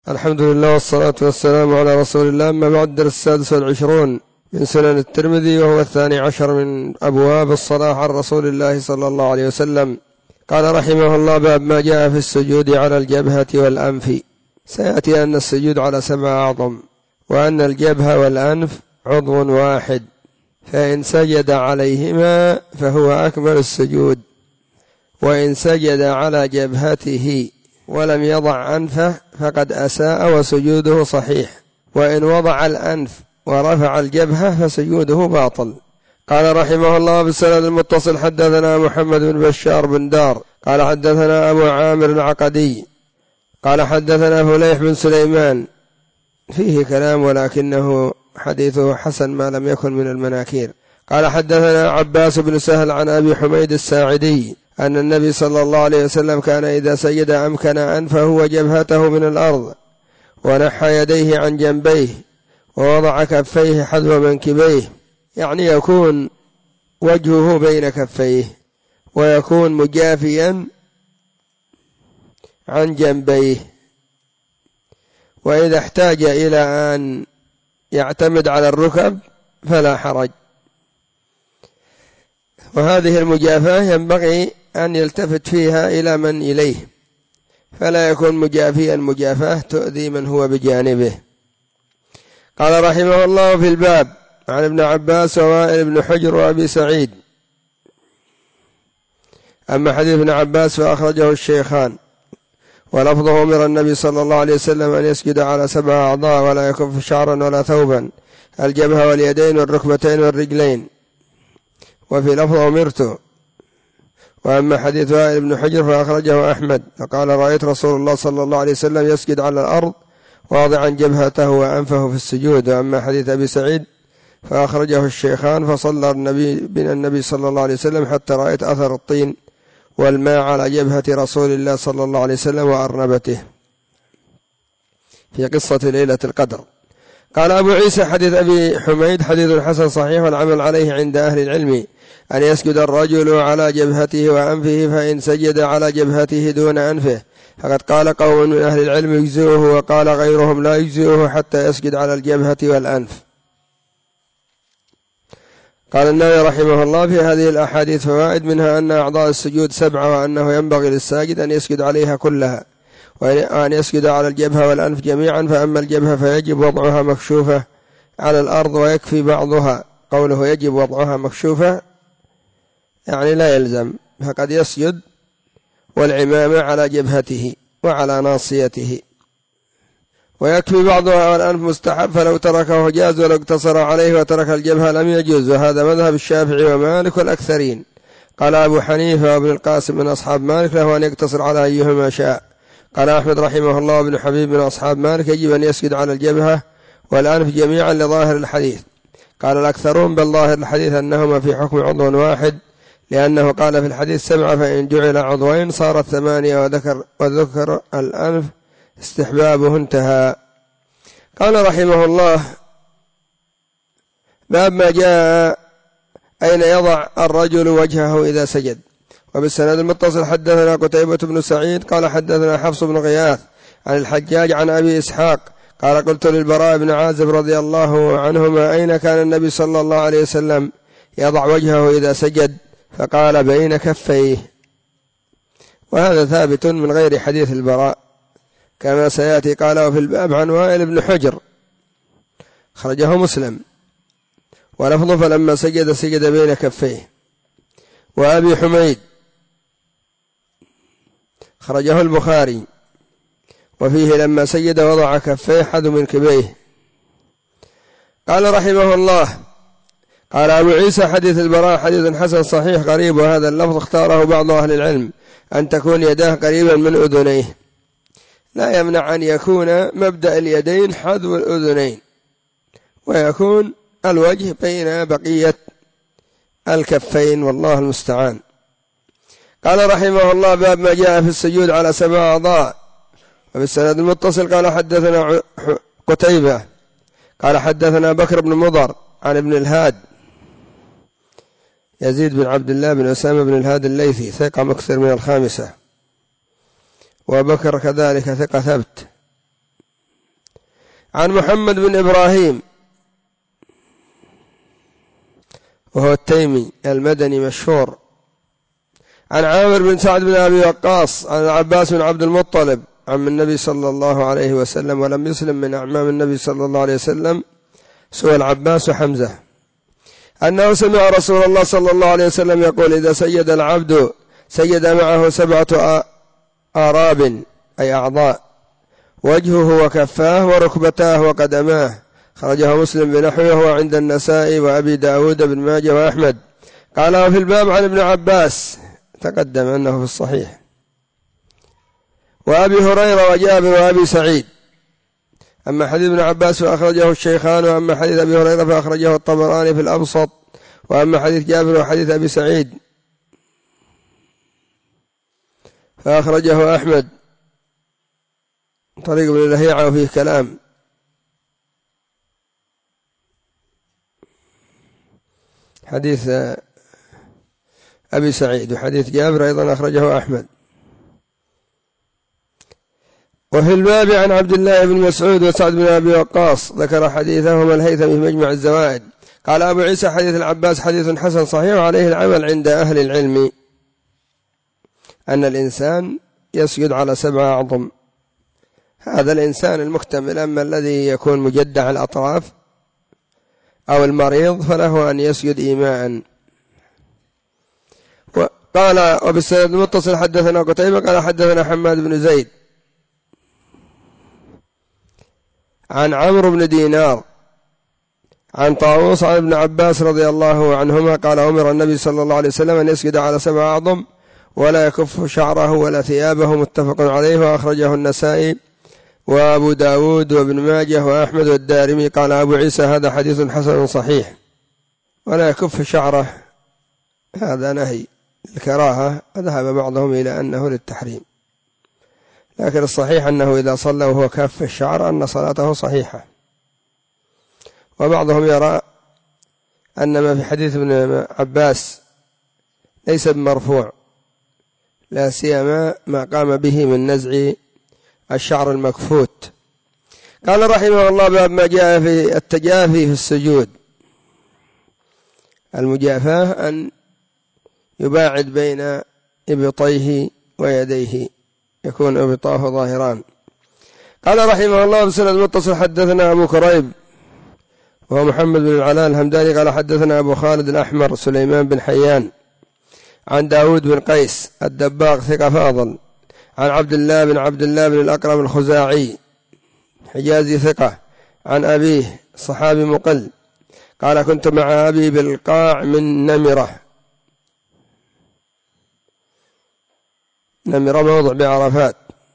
الحمد لله والصلاة والسلام على رسول الله. أما بعد، الدرس 26 من سنن الترمذي، وهو 12 من أبواب الصلاة عن رسول الله صلى الله عليه وسلم. قال رحمه الله: باب ما جاء في السجود على الجبهة والأنف. سيأتي أن السجود على 7 أعظم، وأن الجبهة والأنف عضو واحد، فإن سجد عليهما فهو أكمل السجود، وإن سجد على جبهته ولم يضع أنفه فقد أساء وسجوده صحيح، وإن وضع الأنف ورفع الجبهة فسجوده باطل. قال رحمه الله: بالسند المتصل حدثنا محمد بن بشار بن دار قال حدثنا أبو عامر العقدي قال حدثنا فليح بن سليمان، فيه كلام ولكنه حديثه حسن ما لم يكن من المناكير. قال حدثنا عباس بن سهل عن أبي حميد الساعدي أن النبي صلى الله عليه وسلم كان إذا سجد أمكن أنفه وجبهته من الأرض، ونحى يديه عن جنبيه، ووضع كفيه حذو منكبيه، يعني يكون وجهه بين كفيه، ويكون مجافيا عن جنبيه، وإذا احتاج إلى أن يعتمد على الركب فلا حرج. وهذه المجافاة ينبغي أن يلتفت فيها إلى من إليه، فلا يكون مجافيا مجافاة تؤذي من هو بجانبه. قال رحمه الله: في الباب عن ابن عباس ووائل بن حجر وأبي سعيد. أما حديث ابن عباس فأخرجه الشيخان، ولفظه: أمر النبي صلى الله عليه وسلم أن يسجد على 7 أعضاء ولا يكف شعرا ولا ثوبا، الجبهة واليدين والركبتين والرجلين، وفي لفظ أمرت. وأما حديث وائل بن حجر فأخرجه أحمد، فقال: رأيت رسول الله صلى الله عليه وسلم يسجد على الأرض واضعا جبهته وأنفه في السجود. وأما حديث أبي سعيد فأخرجه الشيخان، فصلى بنا النبي صلى الله عليه وسلم حتى رأيت أثر الطين والماء على جبهة رسول الله صلى الله عليه وسلم وأرنبته، في قصة ليلة القدر. قال أبو عيسى: حديث أبي حميد حديث حسن صحيح، والعمل عليه عند أهل العلم أن يسجد الرجل على جبهته وأنفه، فإن سجد على جبهته دون أنفه فقد قال قوم من أهل العلم يجزئه، وقال غيرهم لا يجزئه حتى يسجد على الجبهة والأنف. قال النووي رحمه الله: في هذه الأحاديث فوائد، منها أن أعضاء السجود 7، وأنه ينبغي للساجد أن يسجد عليها كلها، وأن يسجد على الجبهة والأنف جميعا. فأما الجبهة فيجب وضعها مكشوفة على الأرض ويكفي بعضها. قوله يجب وضعها مكشوفة يعني لا يلزم، فقد يسجد والعمامة على جبهته وعلى ناصيته، ويكفي بعضها، والأنف مستحب، فلو تركه جاز، ولو اقتصر عليه وترك الجبهة لم يجوز، وهذا مذهب الشافعي ومالك والأكثرين. قال أبو حنيفة وابن القاسم من أصحاب مالك له أن يقتصر على أيهما شاء. قال أحمد رحمه الله وابن حبيب من أصحاب مالك يجب أن يسجد على الجبهة والأنف جميعا لظاهر الحديث. قال الأكثرون بل ظاهر الحديث أنهما في حكم عضو واحد، لأنه قال في الحديث 7، فإن جعل عضوين صارت 8، وذكر الأنف استحبابه، انتهى. قال رحمه الله: باب ما جاء أين يضع الرجل وجهه إذا سجد. وبالسند المتصل حدثنا قتيبة بن سعيد قال حدثنا حفص بن غياث عن الحجاج عن أبي إسحاق قال: قلت للبراء بن عازب رضي الله عنهما: أين كان النبي صلى الله عليه وسلم يضع وجهه إذا سجد؟ فقال: بين كفيه. وهذا ثابت من غير حديث البراء كما سيأتي. قال: وفي الباب عن وائل بن حجر، خرجه مسلم، ولفظه: فلما سجد سجد بين كفيه. وأبي حميد خرجه البخاري، وفيه لما سجد وضع كفيه حذو منكبيه. قال رحمه الله: قال أبو عيسى: حديث البراء حديث حسن صحيح قريب، وهذا اللفظ اختاره بعض أهل العلم أن تكون يداه قريبا من أذنيه، لا يمنع أن يكون مبدأ اليدين حذو الأذنين، ويكون الوجه بين بقية الكفين، والله المستعان. قال رحمه الله: باب ما جاء في السجود على 7 أعضاء. وبالسند المتصل قال حدثنا قتيبة قال حدثنا بكر بن مضر عن ابن الهاد يزيد بن عبد الله بن أسامة بن الهاد الليثي، ثقة مكثر من الخامسة، وبكر كذلك ثقة ثبت. عن محمد بن إبراهيم وهو التيمي المدني مشهور، عن عامر بن سعد بن أبي وقاص عن العباس بن عبد المطلب عم النبي صلى الله عليه وسلم، ولم يسلم من أعمام النبي صلى الله عليه وسلم سوى العباس وحمزة، أنه سمع رسول الله صلى الله عليه وسلم يقول: إذا سيد العبد سيد معه 7 آراب أي أعضاء، وجهه وكفاه وركبتاه وقدماه. خرجه مسلم بنحوه وهو عند النسائي وأبي داود بن ماجه وأحمد. قال: وفي الباب عن ابن عباس، تقدم أنه في الصحيح، وأبي هريرة وجابر وأبي سعيد. أما حديث ابن عباس فأخرجه الشيخان، وأما حديث أبي هريرة فأخرجه الطبراني في الأبسط، وأما حديث جابر وحديث أبي سعيد فأخرجه أحمد طريق ابن لهيعة وفيه كلام. حديث أبي سعيد وحديث جابر أيضا أخرجه أحمد. وفي الباب عن عبد الله بن مسعود وسعد بن أبي وقاص، ذكر حديثهما الهيثمي في مجمع الزوائد. قال أبو عيسى: حديث العباس حديث حسن صحيح، وعليه العمل عند أهل العلم، أن الإنسان يسجد على 7 أعظم، هذا الإنسان المكتمل. أما الذي يكون مجدع الأطراف أو المريض فله أن يسجد إيماء. قال: وبالسند المتصل حدثنا قتيبة قال حدثنا حماد بن زيد عن عمرو بن دينار عن طاووس عن ابن عباس رضي الله عنهما قال: أمر النبي صلى الله عليه وسلم أن يسجد على 7 أعظم ولا يكف شعره ولا ثيابه، متفق عليه، وأخرجه النسائي وأبو داود وابن ماجه وأحمد والدارمي. قال أبو عيسى: هذا حديث حسن صحيح. ولا يكف شعره هذا نهي الكراهة، وذهب بعضهم إلى أنه للتحريم، لكن الصحيح أنه إذا صلى وهو كاف الشعر أن صلاته صحيحة. وبعضهم يرى أن ما في حديث ابن عباس ليس بمرفوع، لا سيما ما قام به من نزع الشعر المكفوت. قال رحمه الله: باب ما جاء في التجافي في السجود. المجافاة أن يباعد بين إبطيه ويديه، يكون إبطاه ظاهران. قال رحمه الله: بسند متصل حدثنا أبو كريب وهو محمد بن العلاء الهمداني قال حدثنا أبو خالد الأحمر سليمان بن حيان عن داود بن قيس الدباغ ثقة فاضل عن عبد الله بن الأقرم الخزاعي حجازي ثقة عن أبيه صحابي مقل قال: كنت مع أبي بالقاع من نمرة موضع بعرفات،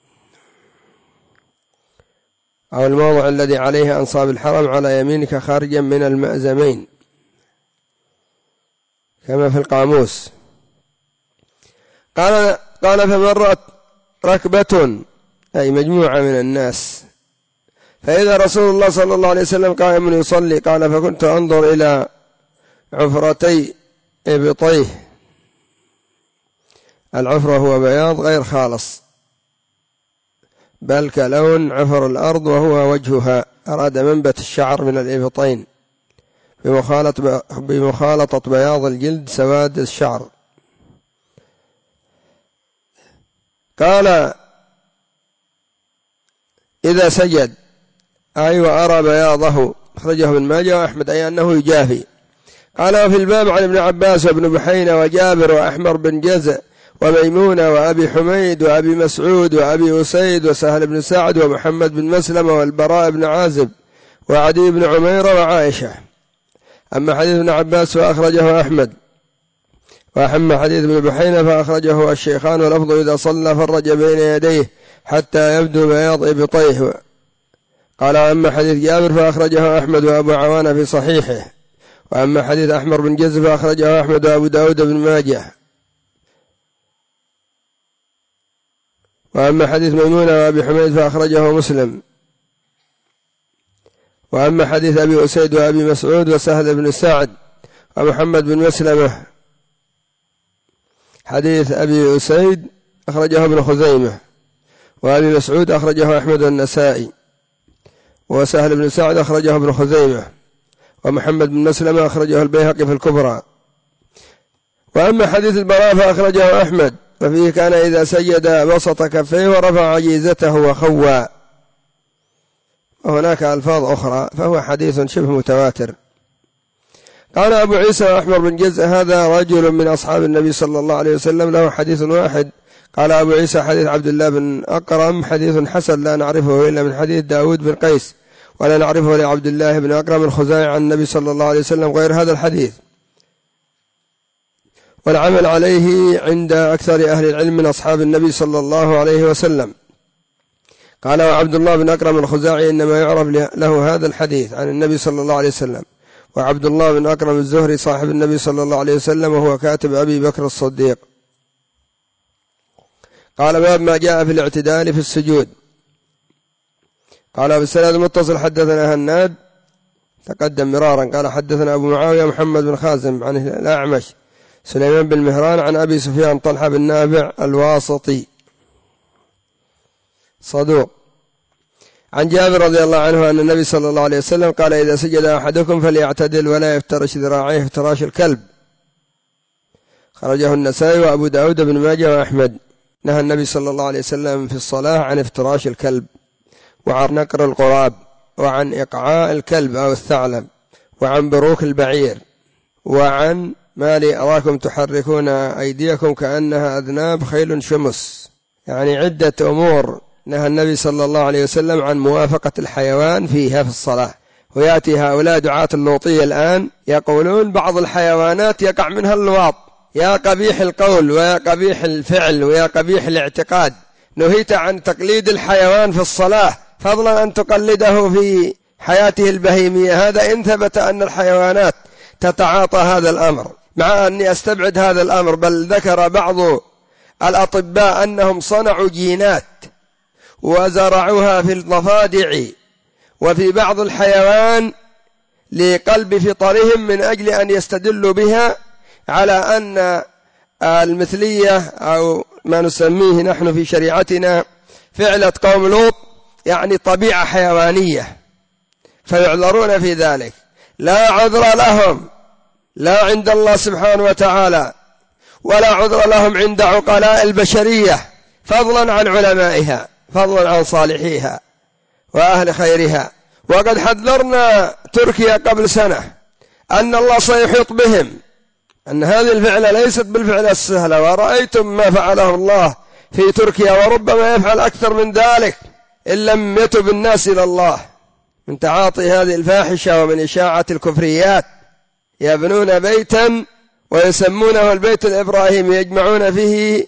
أو الموضع الذي عليه أنصاب الحرم على يمينك خارجا من المأزمين كما في القاموس. قال: فمرت ركبة أي مجموعة من الناس، فإذا رسول الله صلى الله عليه وسلم قائم يصلي. قال: فكنت أنظر إلى عفرتي إبطيه، العفرة هو بياض غير خالص بل كلون عفر الأرض وهو وجهها، أراد منبت الشعر من الإبطين بمخالطة بياض الجلد سواد الشعر. قال: إذا سجد أي وأرى بياضه، أخرجه ابن ماجه وأحمد، أي أنه يجافي. قال: وفي الباب عن ابن عباس وابن بحينة وجابر وأحمر بن جزء وميمونة وأبي حميد وأبي مسعود وأبي أسيد وسهل بن سعد ومحمد بن مسلمة والبراء بن عازب وعدي بن عمير وعائشة. أما حديث ابن عباس فأخرجه أحمد، وأما حديث ابن بحينة فأخرجه الشيخان، ولفظ: إذا صلى فرج بين يديه حتى يبدو بياض إبطيه. قال: أما حديث جابر فأخرجه أحمد وأبو عوانة في صحيحه. وأما حديث أحمر بن جزء فأخرجه أحمد وأبو داود بن ماجه. وأما حديث ميمونة وأبي حميد فأخرجه مسلم. وأما حديث أبي أسيد وأبي مسعود وسهل بن سعد ومحمد بن مسلمة، حديث أبي أسيد أخرجه ابن خزيمة، وأبي مسعود أخرجه أحمد النسائي. وسهل بن سعد أخرجه ابن خزيمة، ومحمد بن مسلمة أخرجه البيهقي في الكبرى. وأما حديث البراء فأخرجه أحمد، وفيه كان إذا سجد بسط كفيه ورفع عجيزته وخوى، وهناك ألفاظ أخرى، فهو حديث شبه متواتر. قال أبو عيسى أحمد بن جزء هذا رجل من أصحاب النبي صلى الله عليه وسلم له حديث واحد. قال أبو عيسى حديث عبد الله بن أقرم حديث حسن لا نعرفه إلا من حديث داود بن قيس، ولا نعرفه لعبد الله بن أقرم الخزاعي عن النبي صلى الله عليه وسلم غير هذا الحديث، والعمل عليه عند أكثر أهل العلم من أصحاب النبي صلى الله عليه وسلم. قال وعبد الله بن أقرم الخزاعي إنما يعرف له هذا الحديث عن النبي صلى الله عليه وسلم، وعبد الله بن أقرم الزهري صاحب النبي صلى الله عليه وسلم وهو كاتب أبي بكر الصديق. قال باب ما جاء في الاعتدال في السجود. قال بالسند المتصل حدثنا هناد تقدم مرارا قال حدثنا أبو معاوية محمد بن خازم عن الأعمش سليمان بن مهران عن أبي سفيان طلحة بن نافع الواسطي صدوق عن جابر رضي الله عنه أن النبي صلى الله عليه وسلم قال إذا سجد أحدكم فليعتدل ولا يفترش ذراعيه افتراش الكلب. خرجه النسائي وأبو داود بن ماجه وأحمد. نهى النبي صلى الله عليه وسلم في الصلاة عن افتراش الكلب، وعن نقر القراب، وعن إقعاء الكلب أو الثعلب، وعن بروك البعير، وعن ما لي أراكم تحركون أيديكم كأنها أذناب خيل شمس. يعني عدة أمور نهى النبي صلى الله عليه وسلم عن موافقة الحيوان فيها في الصلاة. ويأتي هؤلاء دعاة اللوطية الآن يقولون بعض الحيوانات يقع منها اللواط، يا قبيح القول ويا قبيح الفعل ويا قبيح الاعتقاد. نهيت عن تقليد الحيوان في الصلاة فضلا أن تقلده في حياته البهيمية، هذا إن ثبت أن الحيوانات تتعاطى هذا الأمر، مع أني أستبعد هذا الأمر. بل ذكر بعض الأطباء أنهم صنعوا جينات وزرعوها في الضفادع وفي بعض الحيوان لقلب فطرهم من أجل أن يستدلوا بها على أن المثلية أو ما نسميه نحن في شريعتنا فعلة قوم لوط يعني طبيعة حيوانية، فيعذرون في ذلك. لا عذر لهم لا عند الله سبحانه وتعالى ولا عذر لهم عند عقلاء البشرية، فضلا عن علمائها، فضلا عن صالحيها وأهل خيرها. وقد حذرنا تركيا قبل سنة أن الله سيحيط بهم، أن هذه الفعلة ليست بالفعلة السهلة، ورأيتم ما فعله الله في تركيا، وربما يفعل أكثر من ذلك إن لم يتب الناس إلى الله من تعاطي هذه الفاحشة ومن إشاعة الكفريات. يبنون بيتا ويسمونه البيت الإبراهيمي، يجمعون فيه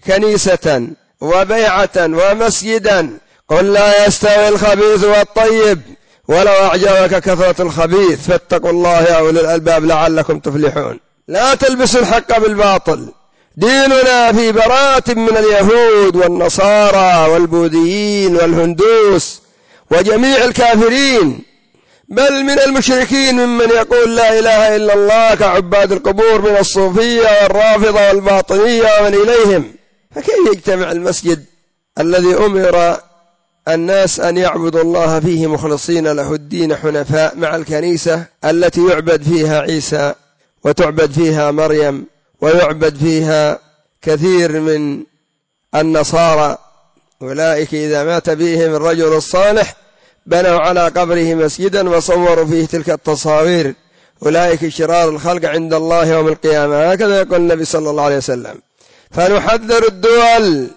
كنيسة وبيعة ومسجدا. قل لا يستوي الخبيث والطيب ولو أعجبك كثرة الخبيث فاتقوا الله يا أولي الألباب لعلكم تفلحون. لا تلبسوا الحق بالباطل. ديننا في براءة من اليهود والنصارى والبوذيين والهندوس وجميع الكافرين، بل من المشركين ممن يقول لا إله إلا الله كعباد القبور من الصوفية والرافضة والباطنية ومن إليهم. فكيف يجتمع المسجد الذي أمر الناس أن يعبدوا الله فيه مخلصين له الدين حنفاء مع الكنيسة التي يعبد فيها عيسى وتعبد فيها مريم ويعبد فيها كثير من النصارى؟ أولئك إذا مات بهم الرجل الصالح بنوا على قبره مسجدا وصوروا فيه تلك التصاوير، أولئك شرار الخلق عند الله يوم القيامة. هكذا يقول النبي صلى الله عليه وسلم. فنحذر الدول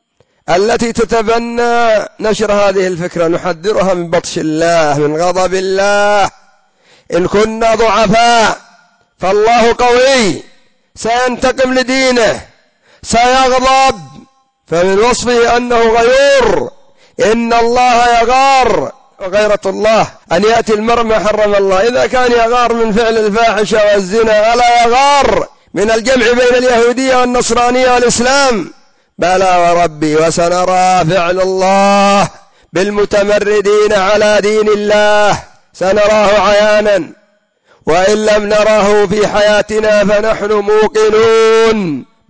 التي تتبنى نشر هذه الفكرة، نحذرها من بطش الله، من غضب الله. إن كنا ضعفاء فالله قوي سينتقم لدينه، سيغضب. فمن وصفه أنه غيور، إن الله يغار، وغيرة الله أن يأتي المرء ما حرم الله. إذا كان يغار من فعل الفاحشة والزنا ألا يغار من الجمع بين اليهودية والنصرانية والإسلام؟ بلى وربي وسنرى فعل الله بالمتمردين على دين الله، سنراه عيانا، وإن لم نره في حياتنا فنحن موقنون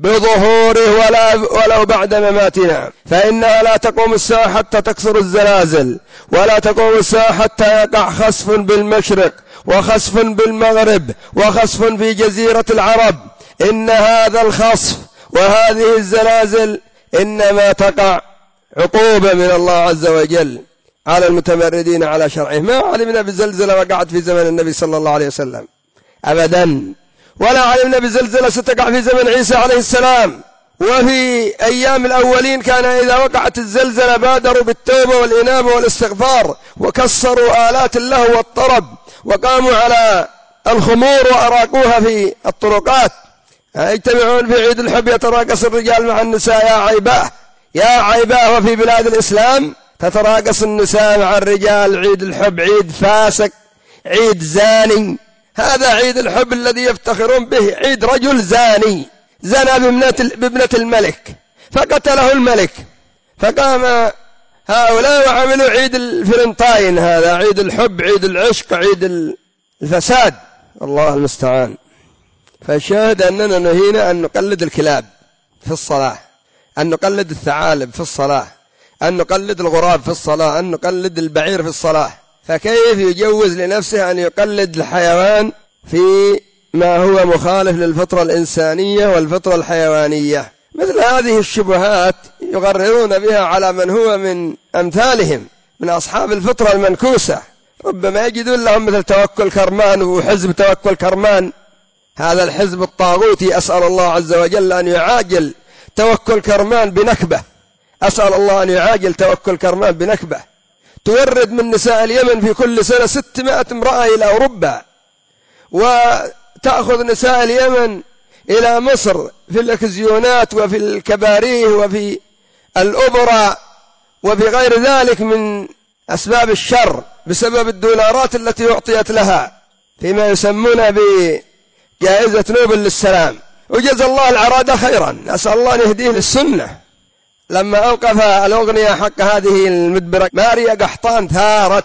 بظهوره ولو بعد مماتنا، فإنها لا تقوم الساعة حتى تكثر الزلازل، ولا تقوم الساعة حتى يقع خسف بالمشرق وخسف بالمغرب وخسف في جزيرة العرب. إن هذا الخسف وهذه الزلازل إنما تقع عقوبة من الله عز وجل على المتمردين على شرعه. ما علمنا بزلزلة وقعت في زمن النبي صلى الله عليه وسلم أبدا، ولا علمنا بزلزلة ستقع في زمن عيسى عليه السلام. وفي أيام الأولين كان إذا وقعت الزلزلة بادروا بالتوبة والإنابة والاستغفار، وكسروا آلات اللهو والطرب، وقاموا على الخمور وأراقوها في الطرقات. يجتمعون في عيد الحب يتراقص الرجال مع النساء. يا عيباه وفي بلاد الإسلام تتراقص النساء مع الرجال. عيد الحب عيد فاسق، عيد زاني. هذا عيد الحب الذي يفتخرون به، عيد رجل زاني زنى بابنة الملك فقتله الملك، فقام هؤلاء وعملوا عيد الفلنطاين. هذا عيد الحب، عيد العشق، عيد الفساد، الله المستعان. فالشاهد أننا نهينا أن نقلد الكلاب في الصلاة، أن نقلد الثعالب في الصلاة، أن نقلد الغراب في الصلاة، أن نقلد البعير في الصلاة. فكيف يجوز لنفسه أن يقلد الحيوان في ما هو مخالف للفطرة الإنسانية والفطرة الحيوانية؟ مثل هذه الشبهات يغررون بها على من هو من أمثالهم من أصحاب الفطرة المنكوسة. ربما يجدون لهم مثل توكل كرمان وحزب توكل كرمان، هذا الحزب الطاغوتي. أسأل الله عز وجل أن يعاجل توكل كرمان بنكبة، أسأل الله أن يعاجل توكل كرمان بنكبة تورد من نساء اليمن في كل سنة 600 امرأة إلى أوروبا، وتأخذ نساء اليمن إلى مصر في الأكزيونات وفي الكباريه وفي الأوبرا وفي غير ذلك من أسباب الشر بسبب الدولارات التي أعطيت لها فيما يسمون بجائزة نوبل للسلام. وجزا الله العرادة خيرا، أسأل الله أن يهديه للسنة. لما أوقف الأغنية حق هذه المدبرة ماريا قحطان ثارت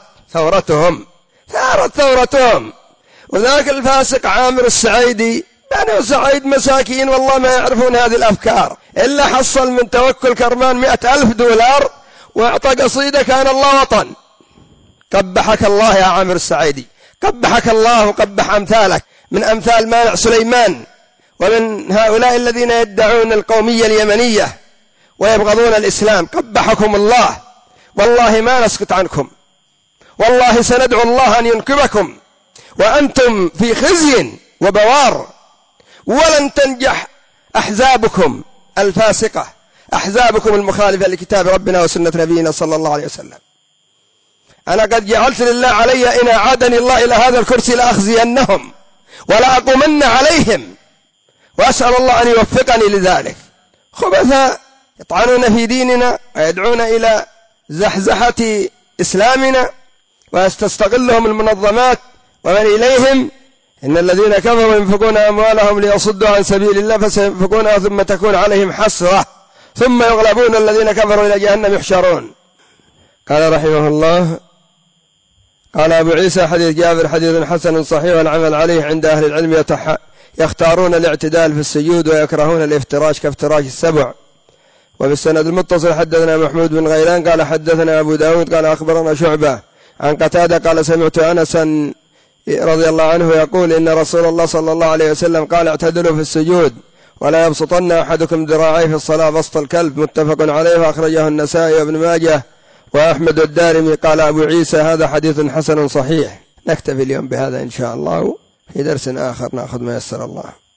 ثورتهم. وذاك الفاسق عامر السعيدي، بنو سعيد مساكين والله ما يعرفون هذه الأفكار، إلا حصل من توكل كرمان 100,000 دولار وأعطى قصيدة كان الله وطن. قبحك الله يا عامر السعيدي، قبحك الله وقبح أمثالك من أمثال مانع سليمان ومن هؤلاء الذين يدعون القومية اليمنية ويبغضون الإسلام. قبحكم الله، والله ما نسكت عنكم، والله سندعو الله أن ينكبكم وأنتم في خزي وبوار، ولن تنجح أحزابكم الفاسقة، أحزابكم المخالفة لكتاب ربنا وسنة نبينا صلى الله عليه وسلم. أنا قد جعلت لله علي إن أعادني الله إلى هذا الكرسي لأخزينهم ولا أقومن عليهم، وأسأل الله أن يوفقني لذلك. خبثاء يطعنون في ديننا ويدعون إلى زحزحة إسلامنا ويستغلهم المنظمات ومن إليهم. إن الذين كفروا ينفقون أموالهم ليصدوا عن سبيل الله فسينفقونها ثم تكون عليهم حسرة ثم يغلبون الذين كفروا إلى جهنم يحشرون. قال رحمه الله: قال أبو عيسى: حديث جابر حديث حسن صحيح والعمل عليه عند أهل العلم. يختارون الاعتدال في السجود ويكرهون الافتراش كافتراش السبع. وبالسند المتصل حدثنا محمود بن غيلان قال حدثنا أبو داود قال أخبرنا شعبة عن قتادة قال سمعت أنسا رضي الله عنه يقول إن رسول الله صلى الله عليه وسلم قال: اعتدلوا في السجود ولا يبسطن أحدكم ذراعيه في الصلاة بسط الكلب. متفق عليه وأخرجه النسائي وابن ماجه وأحمد الدارمي. قال أبو عيسى: هذا حديث حسن صحيح. نكتفي اليوم بهذا إن شاء الله، في درس آخر نأخذ ما يسر الله.